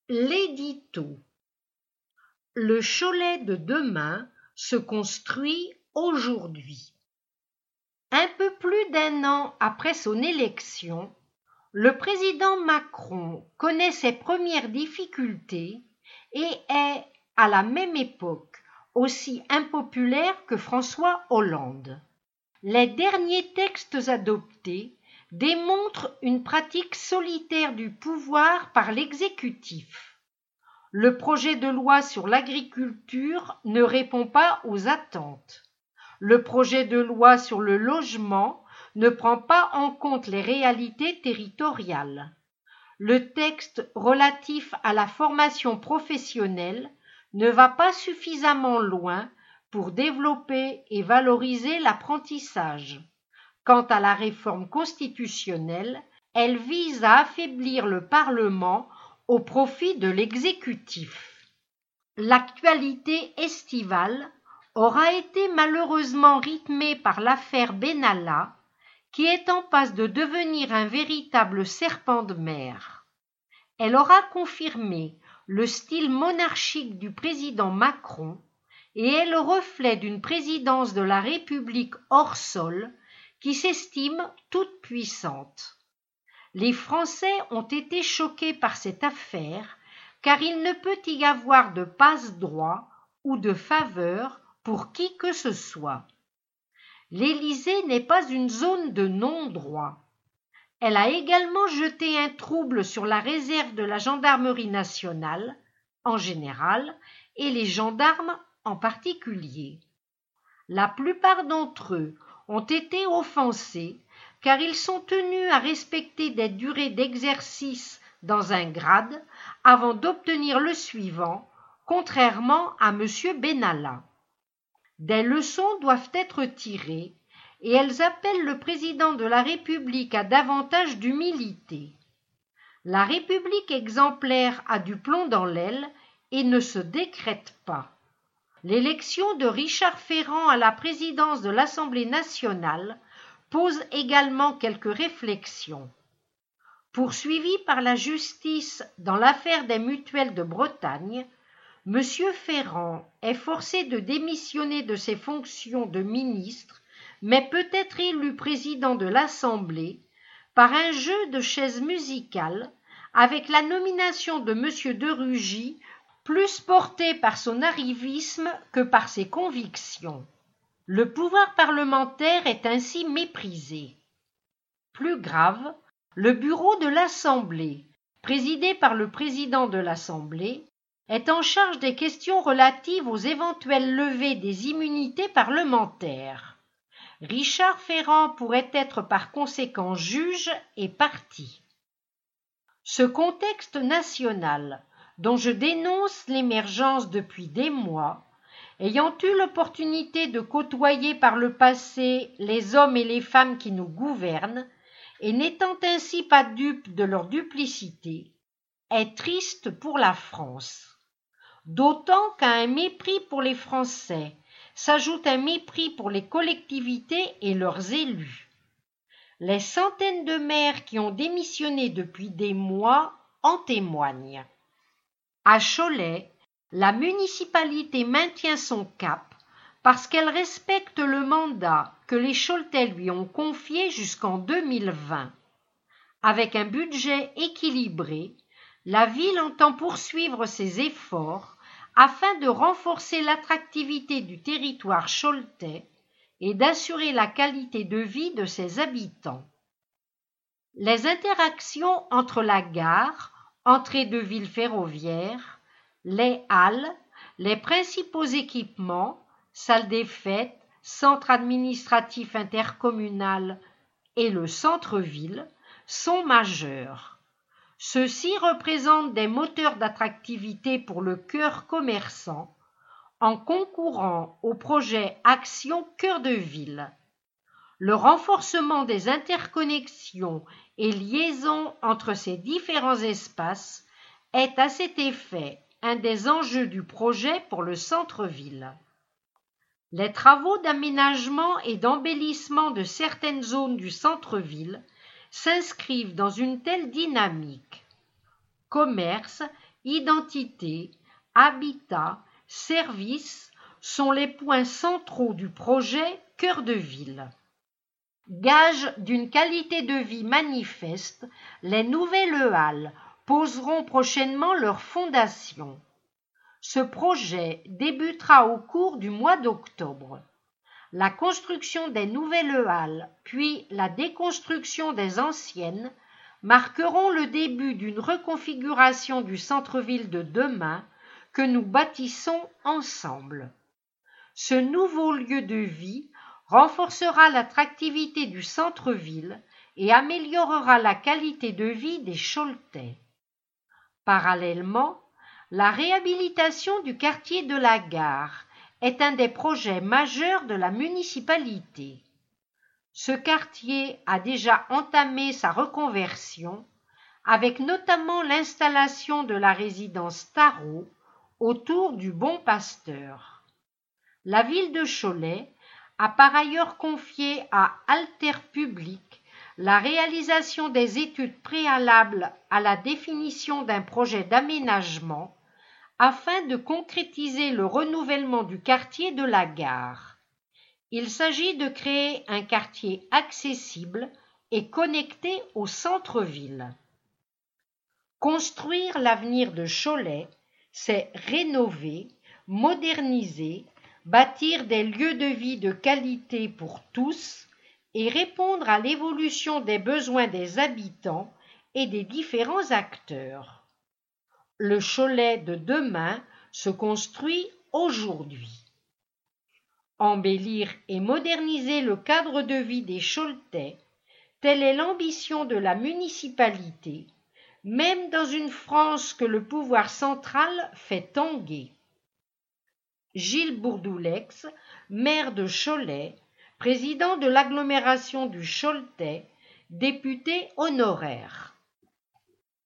L'édito. Le Cholet de demain se construit aujourd'hui. Un peu plus d'un an après son élection, le président Macron connaît ses premières difficultés et est, à la même époque, aussi impopulaire que François Hollande. Les derniers textes adoptés démontrent une pratique solitaire du pouvoir par l'exécutif. Le projet de loi sur l'agriculture ne répond pas aux attentes. Le projet de loi sur le logement ne prend pas en compte les réalités territoriales. Le texte relatif à la formation professionnelle ne va pas suffisamment loin pour développer et valoriser l'apprentissage. Quant à la réforme constitutionnelle, elle vise à affaiblir le Parlement au profit de l'exécutif. L'actualité estivale aura été malheureusement rythmée par l'affaire Benalla, qui est en passe de devenir un véritable serpent de mer. Elle aura confirmé le style monarchique du président Macron et est le reflet d'une présidence de la République hors sol qui s'estime toute puissante. Les Français ont été choqués par cette affaire, car il ne peut y avoir de passe-droit ou de faveur pour qui que ce soit. L'Élysée n'est pas une zone de non-droit. Elle a également jeté un trouble sur la réserve de la gendarmerie nationale, en général, et les gendarmes en particulier. La plupart d'entre eux ont été offensés car ils sont tenus à respecter des durées d'exercice dans un grade avant d'obtenir le suivant, contrairement à M. Benalla. Des leçons doivent être tirées et elles appellent le président de la République à davantage d'humilité. La République exemplaire a du plomb dans l'aile et ne se décrète pas. L'élection de Richard Ferrand à la présidence de l'Assemblée nationale pose également quelques réflexions. Poursuivi par la justice dans l'affaire des mutuelles de Bretagne, M. Ferrand est forcé de démissionner de ses fonctions de ministre, mais peut être élu président de l'Assemblée par un jeu de chaises musicales avec la nomination de M. de Rugy plus porté par son arrivisme que par ses convictions. Le pouvoir parlementaire est ainsi méprisé. Plus grave, le bureau de l'Assemblée, présidé par le président de l'Assemblée, est en charge des questions relatives aux éventuelles levées des immunités parlementaires. Richard Ferrand pourrait être par conséquent juge et partie. Ce contexte national, dont je dénonce l'émergence depuis des mois, ayant eu l'opportunité de côtoyer par le passé les hommes et les femmes qui nous gouvernent, et n'étant ainsi pas dupe de leur duplicité, est triste pour la France. D'autant qu'à un mépris pour les Français s'ajoute un mépris pour les collectivités et leurs élus. Les centaines de maires qui ont démissionné depuis des mois en témoignent. À Cholet, la municipalité maintient son cap parce qu'elle respecte le mandat que les Choletais lui ont confié jusqu'en 2020. Avec un budget équilibré, la ville entend poursuivre ses efforts afin de renforcer l'attractivité du territoire choletais et d'assurer la qualité de vie de ses habitants. Les interactions entre la gare, entrée de ville ferroviaire, les halles, les principaux équipements, salles des fêtes, centre administratif intercommunal et le centre-ville sont majeurs. Ceux-ci représentent des moteurs d'attractivité pour le cœur commerçant en concourant au projet Action Cœur de Ville. Le renforcement des interconnexions et liaisons entre ces différents espaces est à cet effet un des enjeux du projet pour le centre-ville. Les travaux d'aménagement et d'embellissement de certaines zones du centre-ville s'inscrivent dans une telle dynamique. Commerces, identité, habitat, services sont les points centraux du projet Cœur de ville. Gage d'une qualité de vie manifeste, les nouvelles halles poseront prochainement leurs fondations. Ce projet débutera au cours du mois d'octobre. La construction des nouvelles halles, puis la déconstruction des anciennes, marqueront le début d'une reconfiguration du centre-ville de demain que nous bâtissons ensemble. Ce nouveau lieu de vie renforcera l'attractivité du centre-ville et améliorera la qualité de vie des Choletais. Parallèlement, la réhabilitation du quartier de la Gare est un des projets majeurs de la municipalité. Ce quartier a déjà entamé sa reconversion, avec notamment l'installation de la résidence Tarot autour du Bon Pasteur. La ville de Cholet a par ailleurs confié à Alter Public la réalisation des études préalables à la définition d'un projet d'aménagement afin de concrétiser le renouvellement du quartier de la Gare. Il s'agit de créer un quartier accessible et connecté au centre-ville. Construire l'avenir de Cholet, c'est rénover, moderniser, bâtir des lieux de vie de qualité pour tous et répondre à l'évolution des besoins des habitants et des différents acteurs. Le Cholet de demain se construit aujourd'hui. Embellir et moderniser le cadre de vie des Choletais, telle est l'ambition de la municipalité, même dans une France que le pouvoir central fait tanguer. Gilles Bourdoulex, maire de Cholet, président de l'agglomération du Choletais, député honoraire.